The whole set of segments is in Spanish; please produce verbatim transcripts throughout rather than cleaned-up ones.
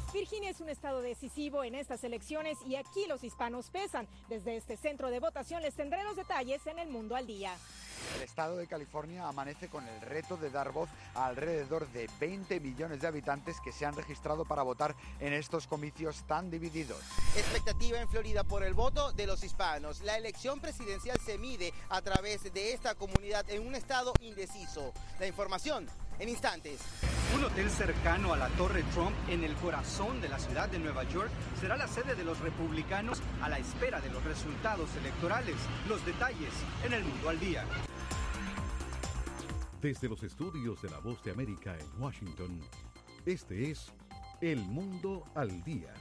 Virginia es un estado decisivo en estas elecciones y aquí los hispanos pesan. Desde este centro de votación les tendré los detalles en El Mundo al Día. El estado de California amanece con el reto de dar voz a alrededor de veinte millones de habitantes que se han registrado para votar en estos comicios tan divididos. Expectativa en Florida por el voto de los hispanos. La elección presidencial se mide a través de esta comunidad en un estado indeciso. La información en instantes. Un hotel cercano a la Torre Trump en el corazón de la ciudad de Nueva York será la sede de los republicanos a la espera de los resultados electorales. Los detalles en El Mundo al Día. Desde los estudios de La Voz de América en Washington, este es El Mundo al Día.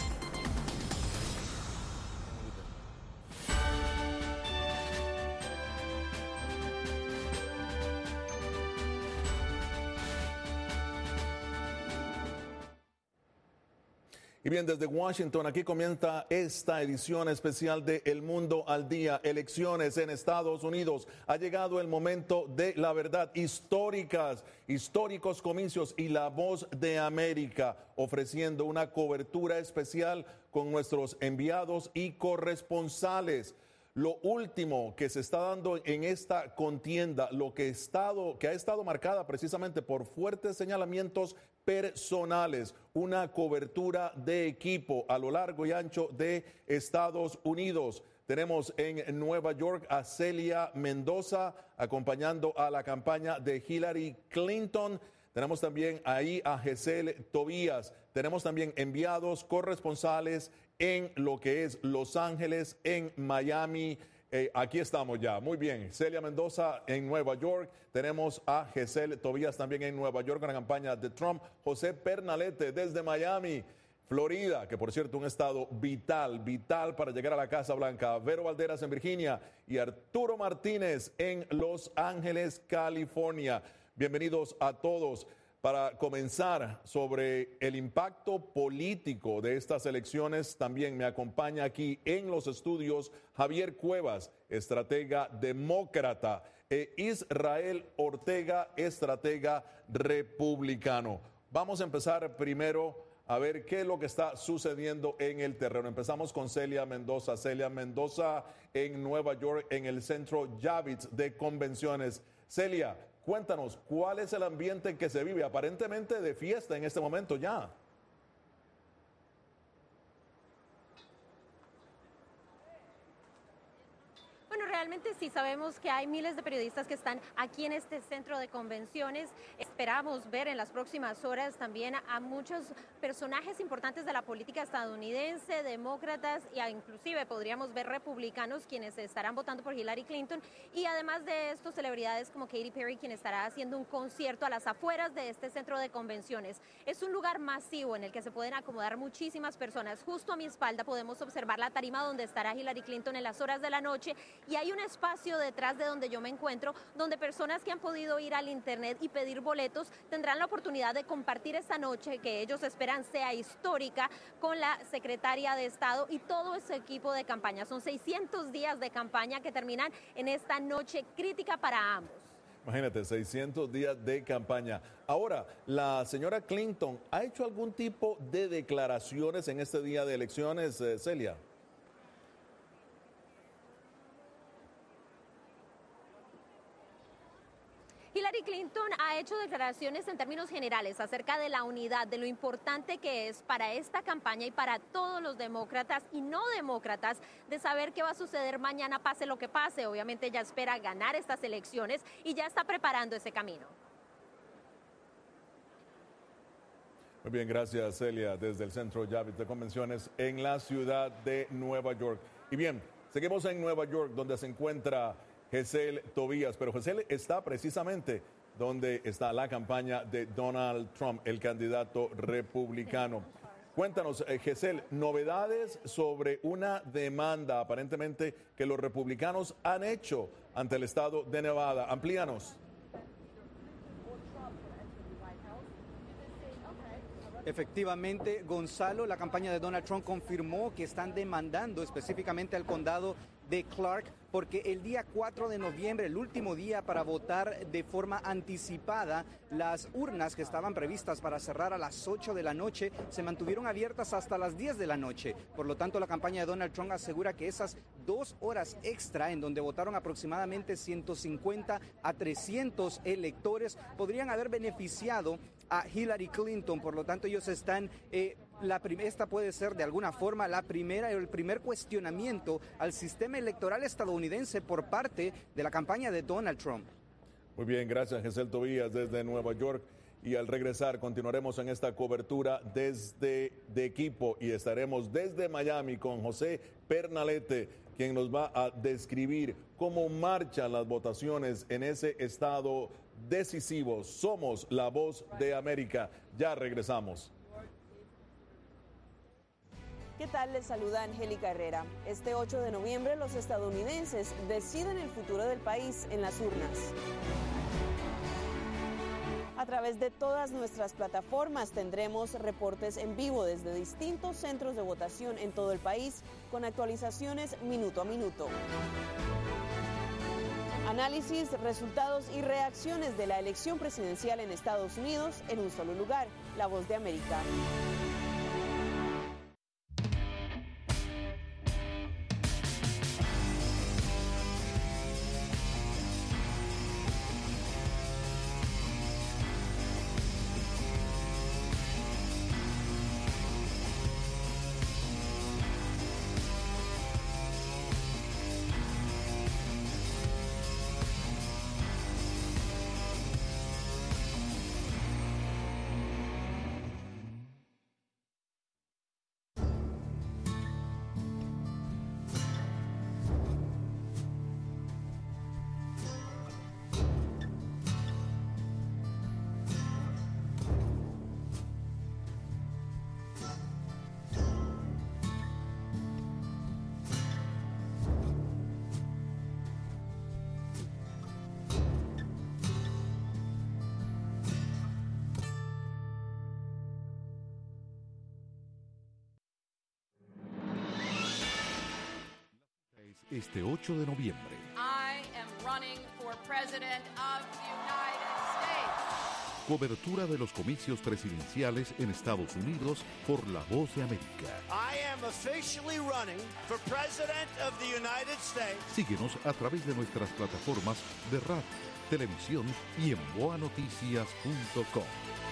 Y bien, desde Washington, aquí comienza esta edición especial de El Mundo al Día. Elecciones en Estados Unidos. Ha llegado el momento de la verdad. Históricas, históricos comicios y La Voz de América ofreciendo una cobertura especial con nuestros enviados y corresponsales. Lo último que se está dando en esta contienda, lo que, estado, que ha estado marcada precisamente por fuertes señalamientos personales, una cobertura de equipo a lo largo y ancho de Estados Unidos. Tenemos en Nueva York a Celia Mendoza acompañando a la campaña de Hillary Clinton. Tenemos también ahí a Gesell Tobías. Tenemos también enviados corresponsales en lo que es Los Ángeles, en Miami. Eh, aquí estamos ya. Muy bien. Celia Mendoza en Nueva York. Tenemos a Gesell Tobías también en Nueva York con la campaña de Trump. José Pernalete desde Miami, Florida, que por cierto un estado vital, vital para llegar a la Casa Blanca. Vero Valderas en Virginia y Arturo Martínez en Los Ángeles, California. Bienvenidos a todos. Para comenzar sobre el impacto político de estas elecciones, también me acompaña aquí en los estudios Javier Cuevas, estratega demócrata, e Israel Ortega, estratega republicano. Vamos a empezar primero a ver qué es lo que está sucediendo en el terreno. Empezamos con Celia Mendoza. Celia Mendoza en Nueva York, en el centro Javits de convenciones. Celia, cuéntanos, ¿cuál es el ambiente que se vive? Aparentemente de fiesta en este momento ya. Bueno, realmente sí sabemos que hay miles de periodistas que están aquí en este centro de convenciones. Esperamos ver en las próximas horas también a muchos personajes importantes de la política estadounidense, demócratas e inclusive podríamos ver republicanos quienes estarán votando por Hillary Clinton, y además de esto celebridades como Katy Perry, quien estará haciendo un concierto a las afueras de este centro de convenciones. Es un lugar masivo en el que se pueden acomodar muchísimas personas. Justo a mi espalda podemos observar la tarima donde estará Hillary Clinton en las horas de la noche. Y hay un espacio detrás de donde yo me encuentro, donde personas que han podido ir al internet y pedir boletos tendrán la oportunidad de compartir esta noche que ellos esperan sea histórica con la secretaria de Estado y todo ese equipo de campaña. Son seiscientos días de campaña que terminan en esta noche crítica para ambos. Imagínate, seiscientos días de campaña. Ahora, la señora Clinton, ¿ha hecho algún tipo de declaraciones en este día de elecciones, eh, Celia? Hillary Clinton ha hecho declaraciones en términos generales acerca de la unidad, de lo importante que es para esta campaña y para todos los demócratas y no demócratas de saber qué va a suceder mañana, pase lo que pase. Obviamente ella espera ganar estas elecciones y ya está preparando ese camino. Muy bien, gracias Celia, desde el Centro Javits de Convenciones en la ciudad de Nueva York. Y bien, seguimos en Nueva York, donde se encuentra Gesell Tobías, pero Gesell está precisamente donde está la campaña de Donald Trump, el candidato republicano. Cuéntanos, eh, Gesell, novedades sobre una demanda aparentemente que los republicanos han hecho ante el estado de Nevada. Amplíanos. Efectivamente, Gonzalo, la campaña de Donald Trump confirmó que están demandando específicamente al condado de Clark, porque el día cuatro de noviembre, el último día para votar de forma anticipada, las urnas que estaban previstas para cerrar a las ocho de la noche se mantuvieron abiertas hasta las diez de la noche. Por lo tanto, la campaña de Donald Trump asegura que esas dos horas extra, en donde votaron aproximadamente ciento cincuenta a trescientos electores, podrían haber beneficiado a Hillary Clinton. Por lo tanto, ellos están... Eh, La, esta puede ser de alguna forma la primera, el primer cuestionamiento al sistema electoral estadounidense por parte de la campaña de Donald Trump. Muy bien, gracias Gesell Tobías desde Nueva York. Y al regresar continuaremos en esta cobertura desde de equipo y estaremos desde Miami con José Pernalete, quien nos va a describir cómo marchan las votaciones en ese estado decisivo. Somos la voz de América. Ya regresamos. ¿Qué tal? Les saluda Angélica Herrera. Este ocho de noviembre los estadounidenses deciden el futuro del país en las urnas. A través de todas nuestras plataformas tendremos reportes en vivo desde distintos centros de votación en todo el país, con actualizaciones minuto a minuto. Análisis, resultados y reacciones de la elección presidencial en Estados Unidos en un solo lugar, La Voz de América. Este ocho de noviembre. I am running for president of the United States. Cobertura de los comicios presidenciales en Estados Unidos por La Voz de América. I am officially running for president of the United States. Síguenos a través de nuestras plataformas de radio, televisión y en boa noticias punto com.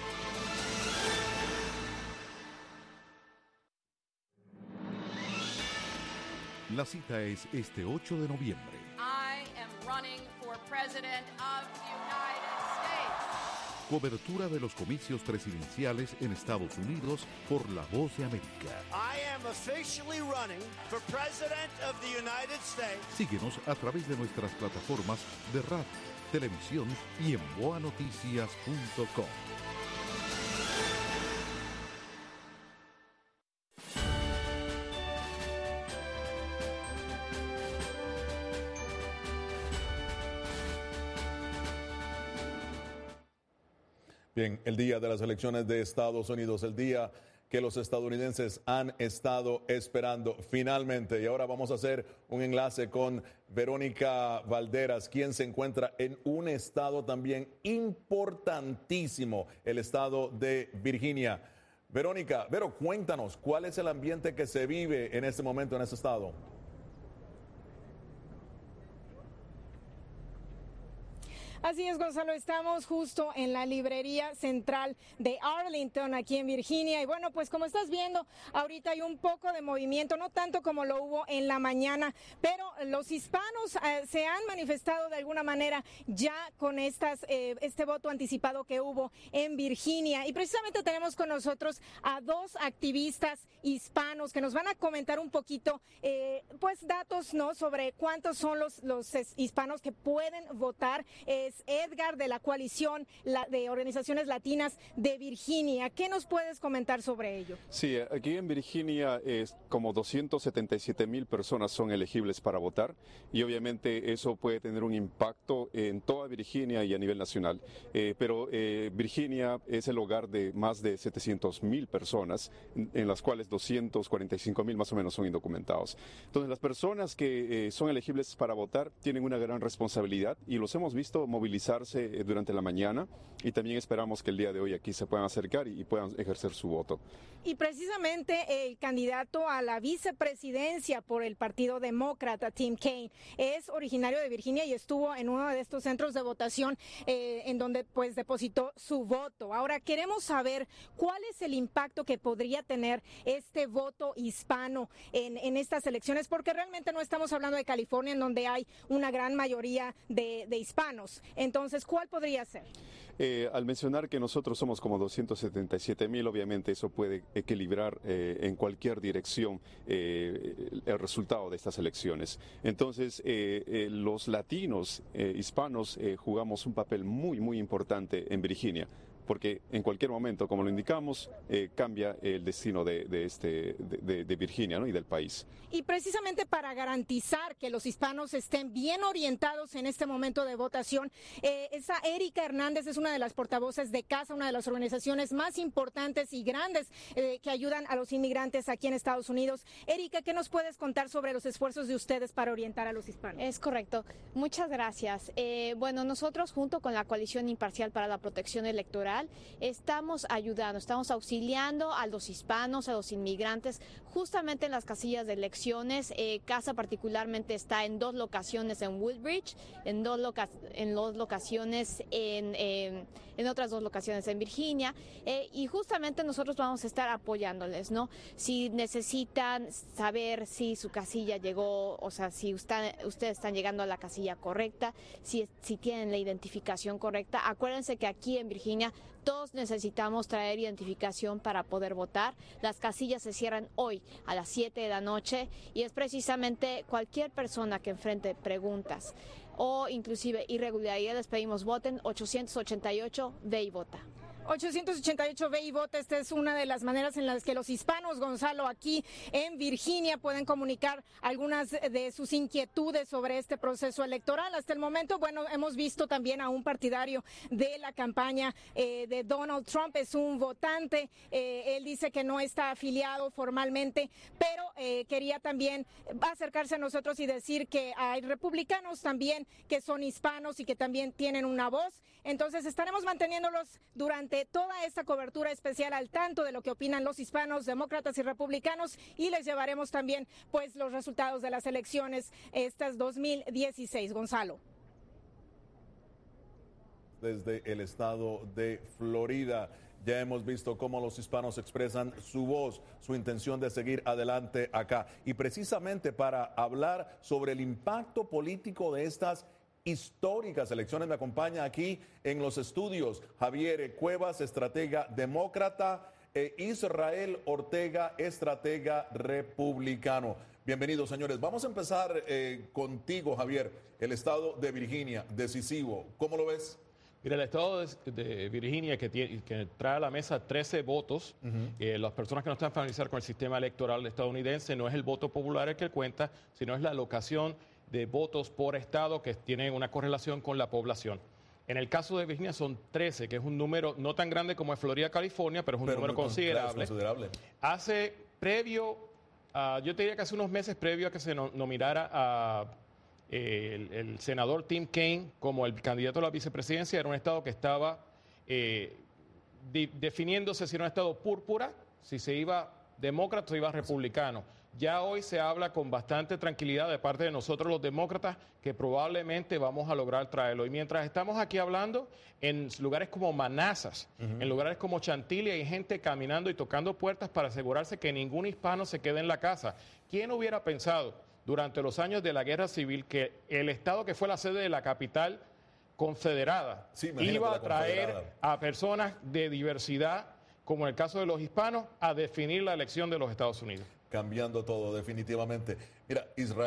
La cita es este ocho de noviembre. I am running for president of the United States. Cobertura de los comicios presidenciales en Estados Unidos por La Voz de América. I am officially running for president of the United States. Síguenos a través de nuestras plataformas de radio, televisión y en boa noticias punto com. Bien, el día de las elecciones de Estados Unidos, el día que los estadounidenses han estado esperando finalmente. Y ahora vamos a hacer un enlace con Verónica Valderas, quien se encuentra en un estado también importantísimo, el estado de Virginia. Verónica, Vero, cuéntanos, ¿cuál es el ambiente que se vive en este momento en ese estado? Así es, Gonzalo, estamos justo en la librería central de Arlington, aquí en Virginia. Y bueno, pues como estás viendo, ahorita hay un poco de movimiento, no tanto como lo hubo en la mañana, pero los hispanos eh, se han manifestado de alguna manera ya con estas eh, este voto anticipado que hubo en Virginia. Y precisamente tenemos con nosotros a dos activistas hispanos que nos van a comentar un poquito, eh, pues datos, ¿no?, sobre cuántos son los, los hispanos que pueden votar. Eh, es Edgar de la coalición de organizaciones latinas de Virginia. ¿Qué nos puedes comentar sobre ello? Sí, aquí en Virginia es como doscientas setenta y siete mil personas son elegibles para votar y obviamente eso puede tener un impacto en toda Virginia y a nivel nacional. Eh, pero eh, Virginia es el hogar de más de setecientas mil personas, en las cuales doscientos cuarenta y cinco mil más o menos son indocumentados. Entonces las personas que eh, son elegibles para votar tienen una gran responsabilidad y los hemos visto movilizarse eh, durante la mañana y también esperamos que el día de hoy aquí se puedan acercar y, y puedan ejercer su voto. Y precisamente el candidato a la vicepresidencia por el Partido Demócrata, Tim Kaine, es originario de Virginia y estuvo en uno de estos centros de votación eh, en donde pues depositó su voto. Ahora queremos saber cuál es el impacto que podría tener este voto hispano en, en estas elecciones, porque realmente no estamos hablando de California, en donde hay una gran mayoría de, de hispanos. Entonces, ¿cuál podría ser? Eh, al mencionar que nosotros somos como doscientos setenta y siete mil, obviamente eso puede equilibrar eh, en cualquier dirección eh, el resultado de estas elecciones. Entonces, eh, eh, los latinos, eh, hispanos, eh, jugamos un papel muy, muy importante en Virginia, porque en cualquier momento, como lo indicamos, eh, cambia el destino de, de, este, de, de, de Virginia, ¿no? Y del país. Y precisamente para garantizar que los hispanos estén bien orientados en este momento de votación, eh, esa Erika Hernández es una de las portavoces de CASA, una de las organizaciones más importantes y grandes eh, que ayudan a los inmigrantes aquí en Estados Unidos. Erika, ¿qué nos puedes contar sobre los esfuerzos de ustedes para orientar a los hispanos? Es correcto. Muchas gracias. Eh, bueno, nosotros junto con la Coalición Imparcial para la Protección Electoral estamos ayudando, estamos auxiliando a los hispanos, a los inmigrantes, justamente en las casillas de elecciones. Eh, CASA particularmente está en dos locaciones en Woodbridge, en dos, loca en dos locaciones en, eh, en otras dos locaciones en Virginia, eh, y justamente nosotros vamos a estar apoyándoles, ¿no? Si necesitan saber si su casilla llegó, o sea, si usted, ustedes están llegando a la casilla correcta, si, si tienen la identificación correcta, acuérdense que aquí en Virginia todos necesitamos traer identificación para poder votar. Las casillas se cierran hoy a las siete de la noche y es precisamente cualquier persona que enfrente preguntas o inclusive irregularidades, pedimos voten ochocientos ochenta y ocho, ve y vota. ochocientos ochenta y ocho, ve y vota. Esta es una de las maneras en las que los hispanos, Gonzalo, aquí en Virginia pueden comunicar algunas de sus inquietudes sobre este proceso electoral. Hasta el momento, bueno, hemos visto también a un partidario de la campaña eh, de Donald Trump, es un votante, eh, él dice que no está afiliado formalmente, pero eh, quería también acercarse a nosotros y decir que hay republicanos también que son hispanos y que también tienen una voz. Entonces estaremos manteniéndolos durante toda esta cobertura especial al tanto de lo que opinan los hispanos, demócratas y republicanos, y les llevaremos también pues los resultados de las elecciones estas dos mil dieciséis. Gonzalo. Desde el estado de Florida, ya hemos visto cómo los hispanos expresan su voz, su intención de seguir adelante acá. Y precisamente para hablar sobre el impacto político de estas históricas elecciones, me acompaña aquí en los estudios Javier Cuevas, estratega demócrata, e Israel Ortega, estratega republicano. Bienvenidos, señores. Vamos a empezar eh, contigo, Javier. El estado de Virginia, decisivo. ¿Cómo lo ves? Mira, el estado de, de Virginia que, tiene, que trae a la mesa trece votos, uh-huh. eh, las personas que no están familiarizadas con el sistema electoral estadounidense, no es el voto popular el que cuenta, sino es la alocación de votos por estado que tienen una correlación con la población. En el caso de Virginia son trece, que es un número no tan grande como es Florida, California, pero es un pero número considerable. Claro, considerable. Hace previo, uh, yo te diría que hace unos meses previo a que se no, nominara a eh, el, el senador Tim Kaine como el candidato a la vicepresidencia, era un estado que estaba eh, de, definiéndose si era un estado púrpura, si se iba demócrata o se iba republicano. Ya hoy se habla con bastante tranquilidad de parte de nosotros los demócratas que probablemente vamos a lograr traerlo. Y mientras estamos aquí hablando, en lugares como Manassas, uh-huh. en lugares como Chantilly, hay gente caminando y tocando puertas para asegurarse que ningún hispano se quede en la casa. ¿Quién hubiera pensado durante los años de la Guerra Civil que el estado que fue la sede de la capital confederada sí, iba a traer a personas de diversidad, como en el caso de los hispanos, a definir la elección de los Estados Unidos? Cambiando todo, definitivamente. Mira, Israel,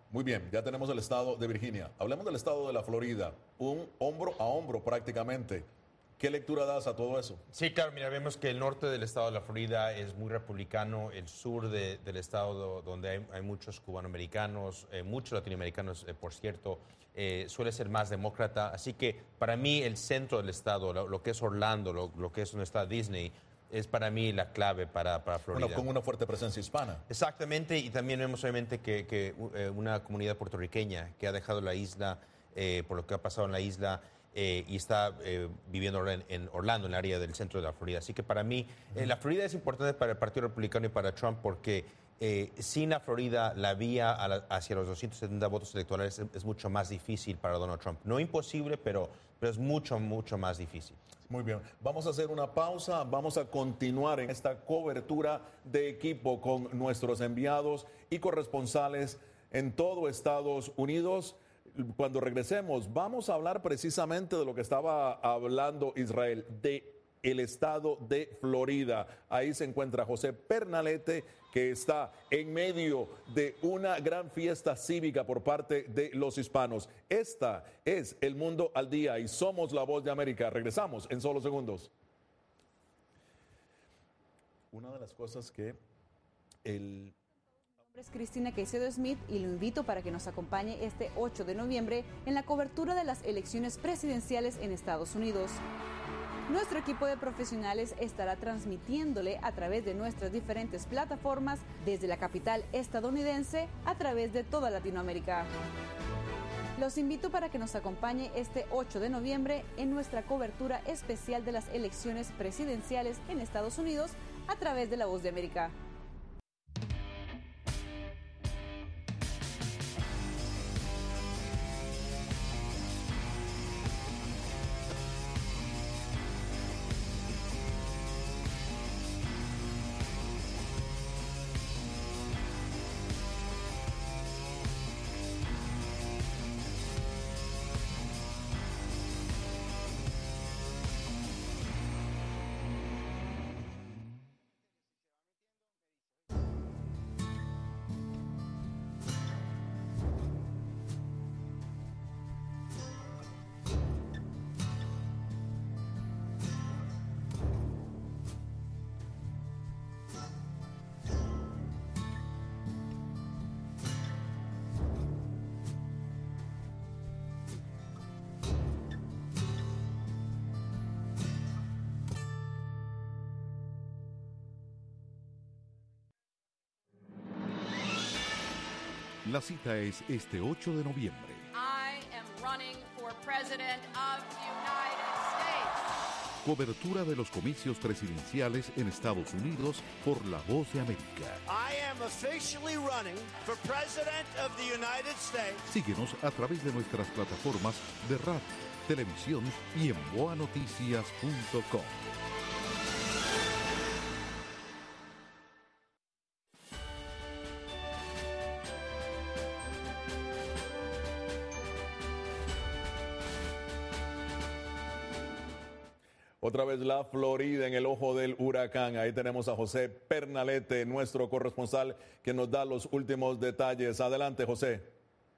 Muy bien, ya tenemos el estado de Virginia. Hablemos del estado de la Florida, un hombro a hombro prácticamente. ¿Qué lectura das a todo eso? Sí, claro, mira, vemos que el norte del estado de la Florida es muy republicano, el sur de, del estado donde hay, hay muchos cubanoamericanos, eh, muchos latinoamericanos, eh, por cierto, eh, suele ser más demócrata. Así que para mí el centro del estado, lo, lo que es Orlando, lo, lo que es donde está Disney, es para mí la clave para, para Florida. Bueno, con una fuerte presencia hispana. Exactamente, y también vemos obviamente que, que eh, una comunidad puertorriqueña que ha dejado la isla, eh, por lo que ha pasado en la isla, Eh, y está eh, viviendo en, en Orlando, en el área del centro de la Florida. Así que para mí, eh, la Florida es importante para el Partido Republicano y para Trump porque eh, sin la Florida, la vía a la, hacia los doscientos setenta votos electorales es, es mucho más difícil para Donald Trump. No imposible, pero, pero es mucho, mucho más difícil. Muy bien, vamos a hacer una pausa, vamos a continuar en esta cobertura de equipo con nuestros enviados y corresponsales en todo Estados Unidos. Cuando regresemos, vamos a hablar precisamente de lo que estaba hablando Israel, de el estado de Florida. Ahí se encuentra José Pernalete, que está en medio de una gran fiesta cívica por parte de los hispanos. Esta es El Mundo al Día y somos La Voz de América. Regresamos en solo segundos. Una de las cosas que el... Mi nombre es Cristina Caicedo Smith y lo invito para que nos acompañe este ocho de noviembre en la cobertura de las elecciones presidenciales en Estados Unidos. Nuestro equipo de profesionales estará transmitiéndole a través de nuestras diferentes plataformas desde la capital estadounidense a través de toda Latinoamérica. Los invito para que nos acompañe este ocho de noviembre en nuestra cobertura especial de las elecciones presidenciales en Estados Unidos a través de La Voz de América. La cita es este ocho de noviembre. I am running for president of the United States. Cobertura de los comicios presidenciales en Estados Unidos por La Voz de América. I am officially running for president of the United States. Síguenos a través de nuestras plataformas de radio, televisión y en boa noticias punto com. Otra vez la Florida en el ojo del huracán. Ahí tenemos a José Pernalete, nuestro corresponsal, que nos da los últimos detalles. Adelante, José.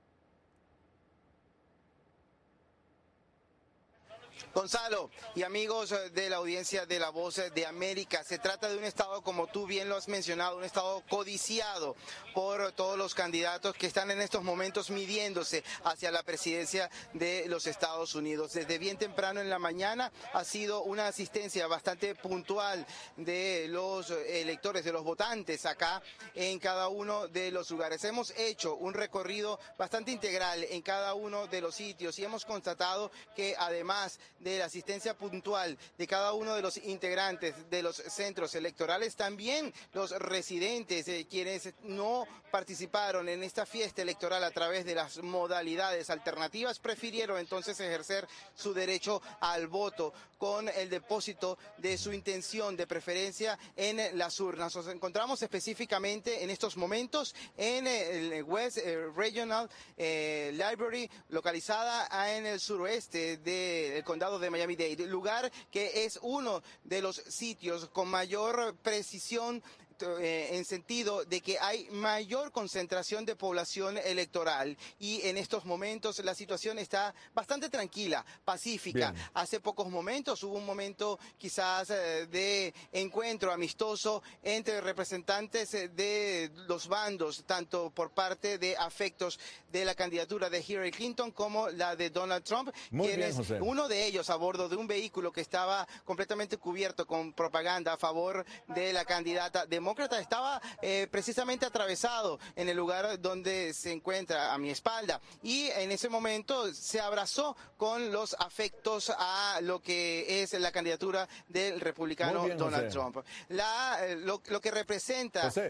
Gonzalo y amigos de la audiencia de La Voz de América, se trata de un estado, como tú bien lo has mencionado, un estado codiciado por todos los candidatos que están en estos momentos midiéndose hacia la presidencia de los Estados Unidos. Desde bien temprano en la mañana ha sido una asistencia bastante puntual de los electores, de los votantes acá en cada uno de los lugares. Hemos hecho un recorrido bastante integral en cada uno de los sitios y hemos constatado que además de de la asistencia puntual de cada uno de los integrantes de los centros electorales, también los residentes, eh, quienes no participaron en esta fiesta electoral a través de las modalidades alternativas, prefirieron entonces ejercer su derecho al voto con el depósito de su intención de preferencia en las urnas. Nos encontramos específicamente en estos momentos en el West Regional eh, Library, localizada en el suroeste del condado de Miami-Dade, lugar que es uno de los sitios con mayor precisión eh, en sentido de que hay mayor concentración de población electoral y en estos momentos la situación está bastante tranquila, pacífica. Bien. Hace pocos momentos hubo un momento quizás eh, de encuentro amistoso entre representantes de los bandos, tanto por parte de afectos de la candidatura de Hillary Clinton como la de Donald Trump, Muy quienes, bien, José. uno de ellos a bordo de un vehículo que estaba completamente cubierto con propaganda a favor de la candidata demócrata, estaba eh, precisamente atravesado en el lugar donde se encuentra a mi espalda, y en ese momento se abrazó con los afectos a lo que es la candidatura del republicano bien, Donald José. Trump. La, lo, lo que representa eh,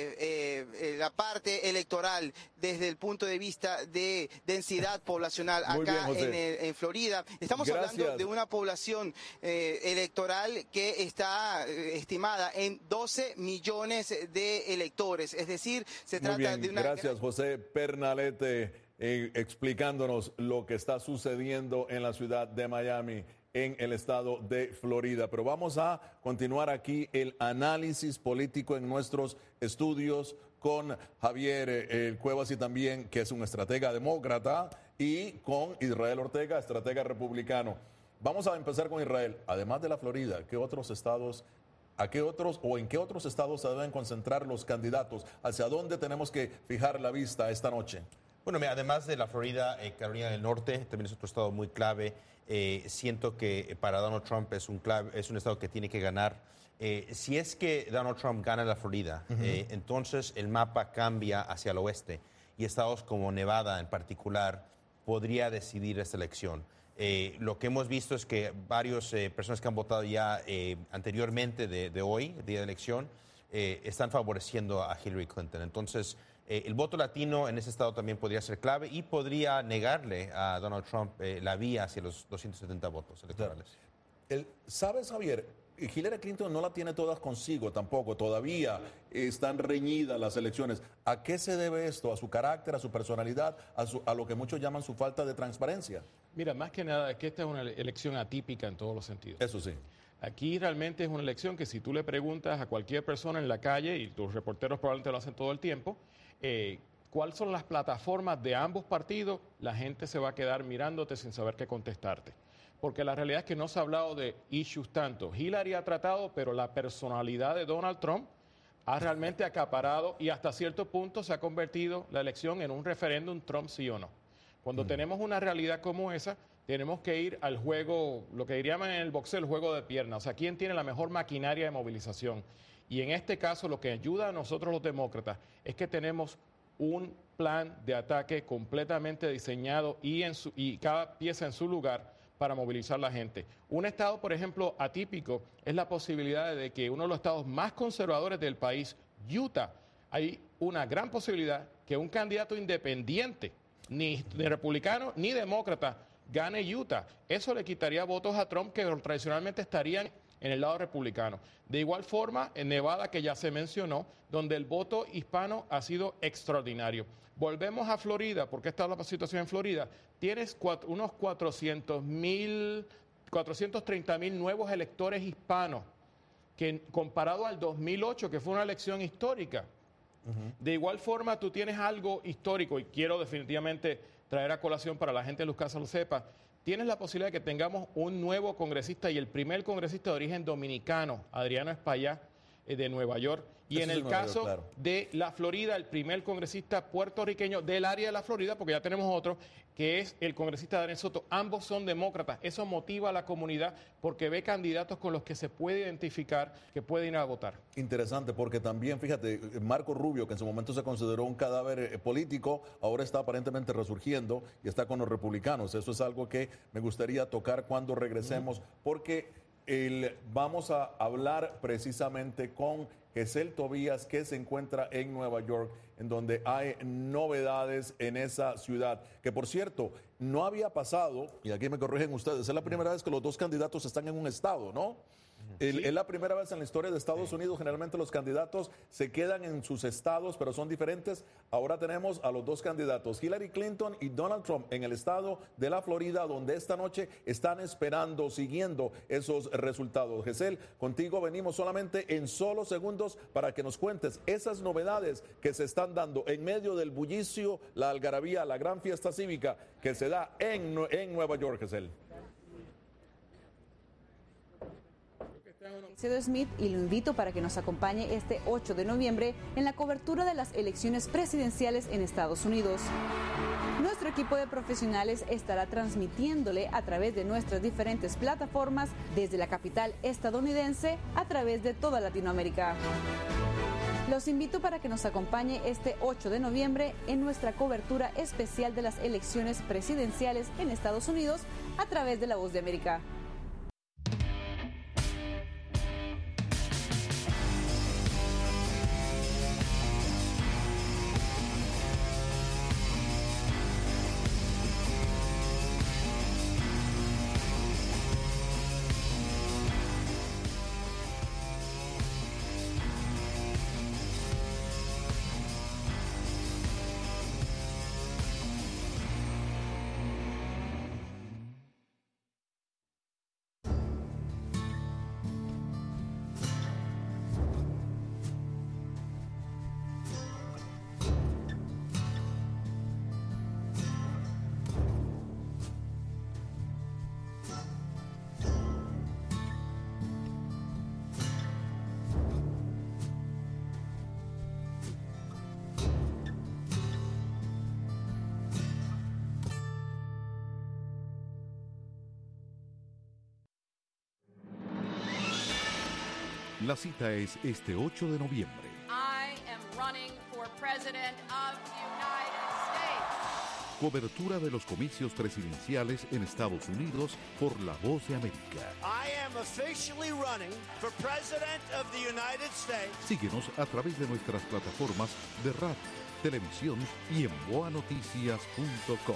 eh, eh, la parte electoral desde el punto de vista de densidad poblacional Muy acá bien, en, el, en Florida. Estamos Gracias. hablando de una población eh, electoral que está eh, estimada en doce millones de electores, es decir, se Muy trata bien, de una... gracias José Pernalete, eh, explicándonos lo que está sucediendo en la ciudad de Miami, en el estado de Florida. Pero vamos a continuar aquí el análisis político en nuestros estudios con Javier eh, Cuevas y también, que es un estratega demócrata, y con Israel Ortega, estratega republicano. Vamos a empezar con Israel. Además de la Florida, ¿qué otros estados, a qué otros o en qué otros estados se deben concentrar los candidatos? ¿Hacia dónde tenemos que fijar la vista esta noche? Bueno, además de la Florida, eh, Carolina del Norte también es otro estado muy clave. Eh, siento que para Donald Trump es un, clave, es un estado que tiene que ganar. Eh, si es que Donald Trump gana la Florida, uh-huh. eh, entonces el mapa cambia hacia el oeste y estados como Nevada en particular podría decidir esta elección. Eh, lo que hemos visto es que varias eh, personas que han votado ya eh, anteriormente de, de hoy, día de elección, eh, están favoreciendo a Hillary Clinton. Entonces, eh, el voto latino en ese estado también podría ser clave y podría negarle a Donald Trump eh, la vía hacia los doscientos setenta votos electorales. El, ¿Sabes, Javier? Hillary Clinton no la tiene todas consigo tampoco, todavía están reñidas las elecciones. ¿A qué se debe esto? ¿A su carácter, a su personalidad, a, su, a lo que muchos llaman su falta de transparencia? Mira, más que nada es que esta es una elección atípica en todos los sentidos. Eso sí. Aquí realmente es una elección que si tú le preguntas a cualquier persona en la calle, y tus reporteros probablemente lo hacen todo el tiempo, eh, cuáles son las plataformas de ambos partidos, la gente se va a quedar mirándote sin saber qué contestarte. Porque la realidad es que no se ha hablado de issues tanto. Hillary ha tratado, pero la personalidad de Donald Trump ha realmente acaparado y hasta cierto punto se ha convertido la elección en un referéndum Trump sí o no. Cuando mm. tenemos una realidad como esa, tenemos que ir al juego, lo que diríamos en el boxeo, el juego de piernas. O sea, ¿quién tiene la mejor maquinaria de movilización? Y en este caso, lo que ayuda a nosotros los demócratas es que tenemos un plan de ataque completamente diseñado y, en su, y cada pieza en su lugar para movilizar a la gente. Un estado, por ejemplo, atípico es la posibilidad de que uno de los estados más conservadores del país, Utah, hay una gran posibilidad que un candidato independiente, ni de republicano ni demócrata, gane Utah. Eso le quitaría votos a Trump que tradicionalmente estarían en el lado republicano. De igual forma, en Nevada, que ya se mencionó, donde el voto hispano ha sido extraordinario. Volvemos a Florida, porque esta es la situación en Florida. Tienes cuatro, unos cuatrocientos mil, cuatrocientos treinta mil nuevos electores hispanos, que comparado al dos mil ocho, que fue una elección histórica. Uh-huh. De igual forma, tú tienes algo histórico, y quiero definitivamente traer a colación para la gente de Luz Casa lo sepa, tienes la posibilidad de que tengamos un nuevo congresista y el primer congresista de origen dominicano, Adriano Espaillá, de Nueva York, y Eso en el caso York, claro. de la Florida, el primer congresista puertorriqueño del área de la Florida, porque ya tenemos otro, que es el congresista Darren Soto. Ambos son demócratas. Eso motiva a la comunidad porque ve candidatos con los que se puede identificar que pueden ir a votar. Interesante, porque también, fíjate, Marco Rubio, que en su momento se consideró un cadáver político, ahora está aparentemente resurgiendo y está con los republicanos. Eso es algo que me gustaría tocar cuando regresemos, uh-huh. porque el, vamos a hablar precisamente con Gesell Tobías, que se encuentra en Nueva York, en donde hay novedades en esa ciudad, que por cierto, no había pasado, y aquí me corrigen ustedes, es la primera vez que los dos candidatos están en un estado, ¿no? El, sí. Es la primera vez en la historia de Estados sí. Unidos, generalmente los candidatos se quedan en sus estados, pero son diferentes. Ahora tenemos a los dos candidatos, Hillary Clinton y Donald Trump, en el estado de la Florida, donde esta noche están esperando, siguiendo esos resultados. Gesell, contigo venimos solamente en solo segundos para que nos cuentes esas novedades que se están dando en medio del bullicio, la algarabía, la gran fiesta cívica que se da en, en Nueva York, Gesell. Caicedo Smith y lo invito para que nos acompañe este ocho de noviembre en la cobertura de las elecciones presidenciales en Estados Unidos. Nuestro equipo de profesionales estará transmitiéndole a través de nuestras diferentes plataformas desde la capital estadounidense a través de toda Latinoamérica. Los invito para que nos acompañe este ocho de noviembre en nuestra cobertura especial de las elecciones presidenciales en Estados Unidos a través de La Voz de América. La cita es este ocho de noviembre. I am running for president of the United States. Cobertura de los comicios presidenciales en Estados Unidos por La Voz de América. I am officially running for president of the United States. Síguenos a través de nuestras plataformas de radio, televisión y en boa noticias punto com.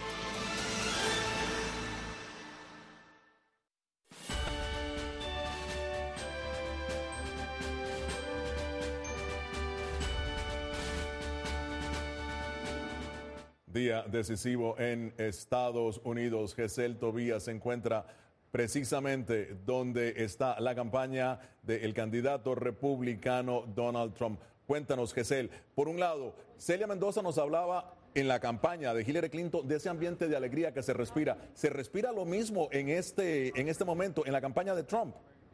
Día decisivo en Estados Unidos. Gesell Tobías se encuentra precisamente donde está la campaña del candidato republicano Donald Trump. Cuéntanos, Gesell. Por un lado, Celia Mendoza nos hablaba en la campaña de Hillary Clinton de ese ambiente de alegría que se respira. ¿Se respira lo mismo en este, en este momento en la campaña de Trump?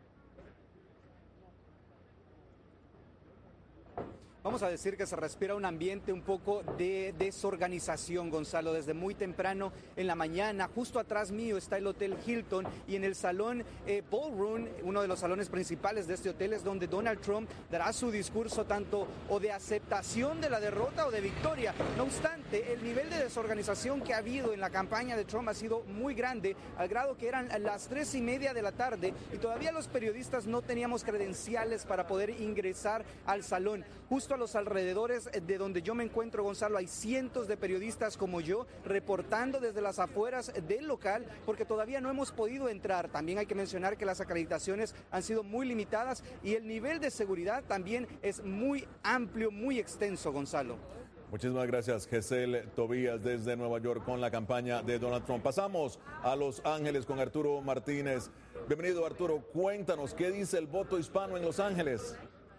Vamos a decir que se respira un ambiente un poco de desorganización, Gonzalo, desde muy temprano en la mañana. Justo atrás mío está el Hotel Hilton y en el salón eh, Ballroom, uno de los salones principales de este hotel, es donde Donald Trump dará su discurso tanto o de aceptación de la derrota o de victoria. No obstante, el nivel de desorganización que ha habido en la campaña de Trump ha sido muy grande, al grado que eran las tres y media de la tarde y todavía los periodistas no teníamos credenciales para poder ingresar al salón. Justo a los alrededores de donde yo me encuentro, Gonzalo, hay cientos de periodistas como yo reportando desde las afueras del local porque todavía no hemos podido entrar. También hay que mencionar que las acreditaciones han sido muy limitadas y el nivel de seguridad también es muy amplio, muy extenso, Gonzalo. Muchísimas gracias, Gesell Tobías, desde Nueva York con la campaña de Donald Trump. Pasamos a Los Ángeles con Arturo Martínez. Bienvenido, Arturo. Cuéntanos, ¿qué dice el voto hispano en Los Ángeles?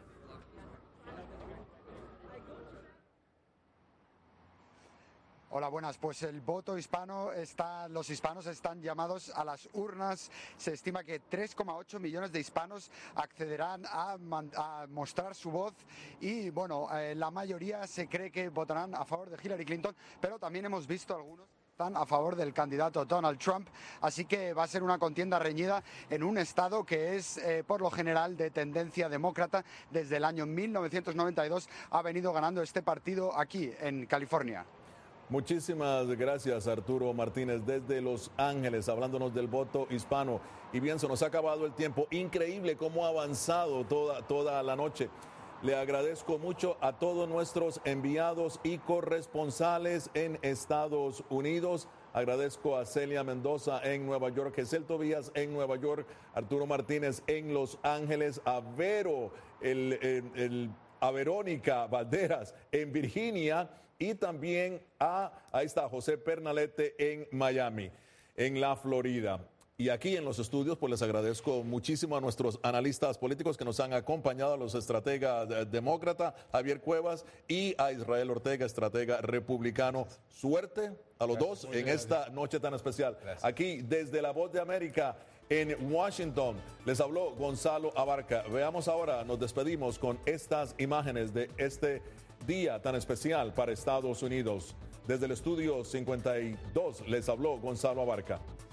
Hola, buenas. Pues el voto hispano está, los hispanos están llamados a las urnas. Se estima que tres coma ocho millones de hispanos accederán a, a mostrar su voz y, bueno, eh, la mayoría se cree que votarán a favor de Hillary Clinton, pero también hemos visto algunos están a favor del candidato Donald Trump, así que va a ser una contienda reñida en un estado que es eh, por lo general de tendencia demócrata. Desde el año mil novecientos noventa y dos ha venido ganando este partido aquí en California. Muchísimas gracias, Arturo Martínez, desde Los Ángeles, hablándonos del voto hispano. Y bien, se nos ha acabado el tiempo. Increíble cómo ha avanzado toda, toda la noche. Le agradezco mucho a todos nuestros enviados y corresponsales en Estados Unidos, Agradezco a Celia Mendoza en Nueva York, Gesel Tobías en Nueva York, Arturo Martínez en Los Ángeles, a Vero, el, el, el, a Verónica Valderas en Virginia y también a, ahí está, José Pernalete en Miami, en la Florida. Y aquí en los estudios, pues les agradezco muchísimo a nuestros analistas políticos que nos han acompañado, a los estrategas demócrata, Javier Cuevas, y a Israel Ortega, estratega republicano. Suerte a los gracias, dos en gracias. Esta noche tan especial. Gracias. Aquí desde La Voz de América en Washington, les habló Gonzalo Abarca. Veamos ahora, nos despedimos con estas imágenes de este día tan especial para Estados Unidos. Desde el estudio cincuenta y dos les habló Gonzalo Abarca.